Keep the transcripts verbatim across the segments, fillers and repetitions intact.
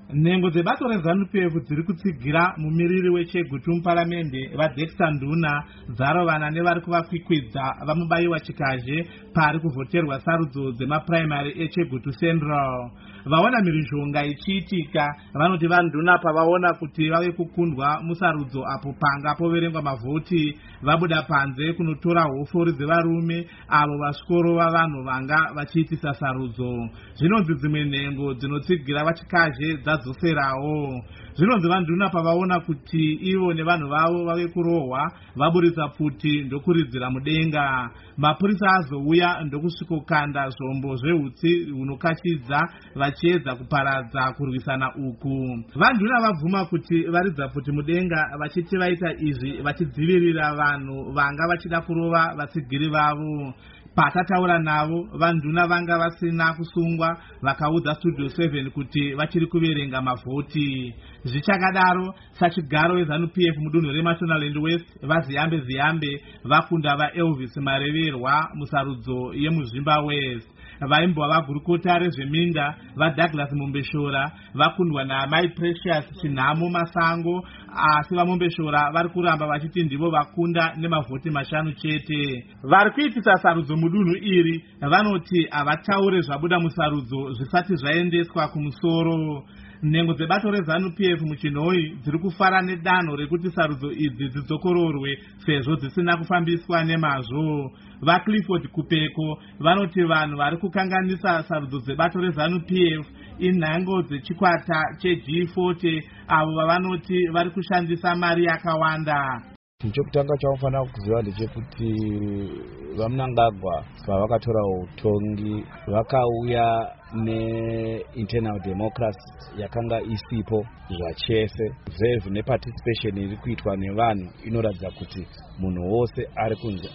Nhengo dzebato reZANU P F dziri kutsigira mumiriri weChegutu muparamende vaDexter Nduna dzarovana nevari kuvakwikwidza vamubayiwa Chikaje pari kuvhoterwa sarudzo dzemapuraimari eChegutu Central. Vaona mhirizhonga ichiitika vanoti vaNduna pavaona kuti vave kukundwa musarudzo apo panga poverengwa mavhoti vabuda panze kunotora hofori dzevarume avo vasvikoro vavanhu vanga vachiitisa sarudzo. Zvinonzi dzimwe nhengo dzinotsigira vaChikaje dzadzoserawo. Zvinonzi vaNduna pavaona kuti ivo nevanhu vavo vave kurohwa vaburitsa pfuti ndokuridzira mudenga. Mapurisa azouya ndokusvikokanda zvombo zveutsi hunokachidza vachiedza kuparadza kurwisana uku. VaNduna vabvuma kuti varidza pfuti mudenga vachiti vaita izvi vachidzivirira vanhu vanga vachida kurova vatsigiri vavo. Patataura navo vaNduna vanga vasina kusungwa vakaudza Studio seven kuti vachiri kuverenga mavhoti. Zvichakadaro sachigaro weZANU P F mudunhu reMashonaland West vaZiyambe Ziyambe vakunda vaElvis Mareverwa musarudzo yemuZvimba West. Vaimbwa vagurukota rezveminda vaDouglas Mombeshora vakundwa naMai Precious Chinhamo Masango, asi vaMombeshora vari kuramba vachiti ndivo vakunda nemavhoti mashanu chete. Vari kuitisa sarudzo mudunhu iri vanoti havataure zvabuda musarudzo zvisati zvaendeswa kumusoro. Nhengo dzebato reZANU P F muchinhoi dziri kufara nedanho rekuti sarudzo idzi dzidzokororwe sezvo dzisina kufambiswa nemazvo. VaClifford Kupeko vanoti vanhu vari kukanganisa sarudzo dzebato reZANU P F inhango dzechikwata cheG forty avo vavanoti vari kushandisa mari yakawanda. Chokutanga chavanofana kuziva ndechekuti vaMnangagwa pavakatora utongi vakauya neinternal democracy yakanga isipo zvachese zvezvo neparticipation iri kuitwa nevanhu inoratidza kuti munhu wose ari kunze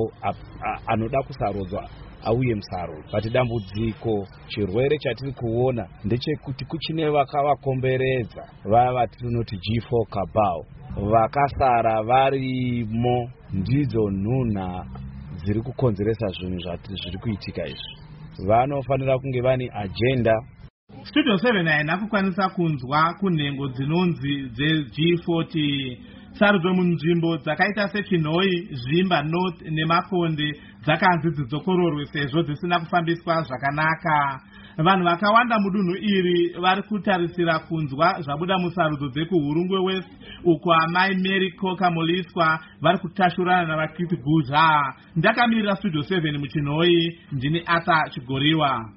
anoda kusarodzwa auye musarudzo. Pati dambudziko chirwere chatiri kuona ndechekuti kuchine vakavakomberedza vaya vatinoti G four cabal vakasara varimo ndidzo nhunha dziri kukonzeresa zvinhu zviri kuitika izvi. Vanofanira kunge vane agenda. Studio seven haina kukwanisa kunzwa kunhengo dzinonzi dzeG forty. Sarudzo munzvimbo dzakaita seChinhoi, Zvimba North neMakonde dzakanzi dzidzokororwe sezvo dzisina kufambiswa zvakanaka. Vanhu vakawanda mudunhu iri vari kutarisira kunzwa zvabuda musarudzo dzekuHurungwe West uko amai Mary Coker Moliswa vari kutashurana navaKiti Guzha. Ndakamirira Studio seven muChinhoi, ndini Arthur Chigoriwa.